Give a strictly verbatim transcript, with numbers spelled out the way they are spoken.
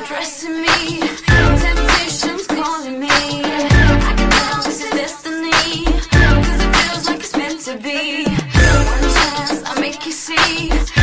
dressing me, temptation's calling me. I can tell this is destiny, cause it feels like it's meant to be. One chance, I'll make you see.